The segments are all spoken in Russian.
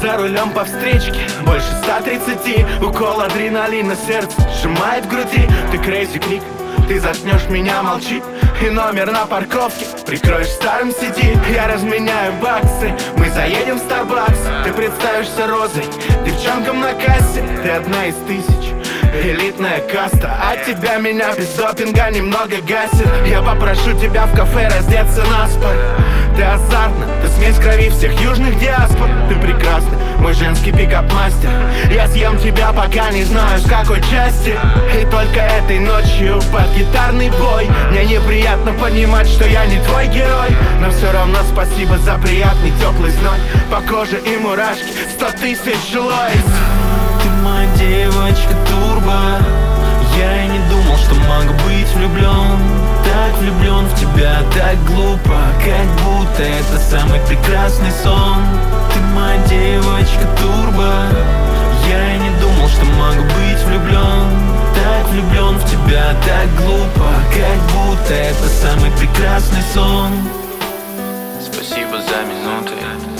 за рулем по встречке. Больше 130, укол адреналина, сердце сжимает в груди. Ты crazy клик, ты заткнешь меня, молчи. И номер на парковке прикроешь старым сиди. Я разменяю баксы, мы заедем в Starbucks. Ты представишься розой, девчонкам на кассе. Ты одна из тысяч, элитная каста. От тебя меня без допинга немного гасит. Я попрошу тебя в кафе раздеться наспор. Ты азартна, ты смесь крови всех южных диаспор. Ты прекрасна, мой женский пикап-мастер. Я съем тебя, пока не знаю с какой части. И только этой ночью под гитарный бой мне неприятно понимать, что я не твой герой. Но все равно спасибо за приятный теплый зной. По коже и мурашки 100 тысяч лойс. Ты моя девочка турбо. Я и не думал, что могу быть влюблен. Так влюблен в тебя, так глупо, как будто это самый прекрасный сон. Ты моя девочка турбо. Я и не думал, что могу быть влюблен. Так влюблен в тебя, так глупо, как будто это самый прекрасный сон. Спасибо за минуты,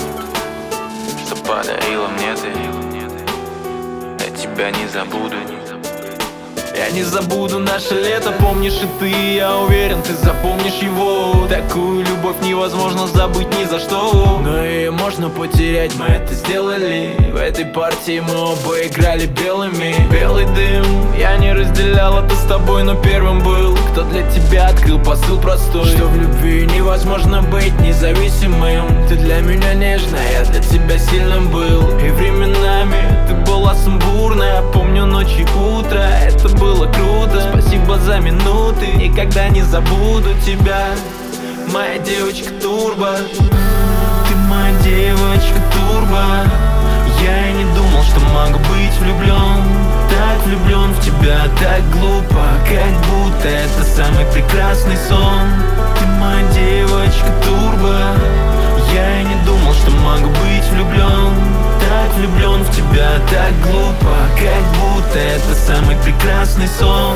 что подарила мне ты. Я тебя не забуду. Я не забуду наше лето, помнишь и ты, я уверен, ты запомнишь его. Такую любовь невозможно забыть ни за что. Но ее можно потерять, мы это сделали. В этой партии мы оба играли белыми. Белый дым, я не разделял это с тобой, но первым был, кто для тебя открыл посыл простой, что в любви невозможно быть независимым. Ты для меня нежная, я для тебя сильным был. И временами ты была сумбурная. Помню ночь и утро, это было круто. Спасибо за минуты, никогда не забуду тебя. Моя девочка турбо. Ты моя девочка турбо. Я и не думал, что могу быть влюблен. Так влюблен в тебя, так глупо, как будто это самый прекрасный сон. Ты моя девочка турбо. Я и не думал, что могу быть влюблен. Так влюблен в тебя, так глупо, как будто это самый прекрасный сон.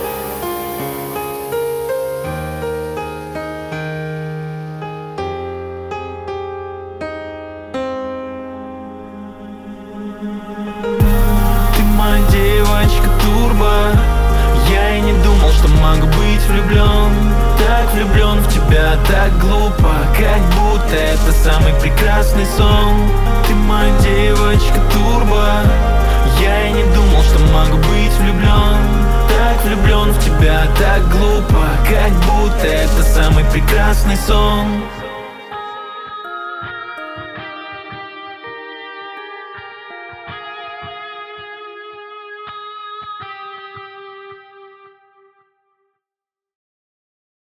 Ты моя девочка турбо. Я и не думал, что могу быть влюблен. Так влюблен в тебя, так глупо, как будто это самый прекрасный сон. Ты моя девочка турбо. Я и не думал, что могу быть влюблен. Так влюблен в тебя, так глупо, как будто это самый прекрасный сон.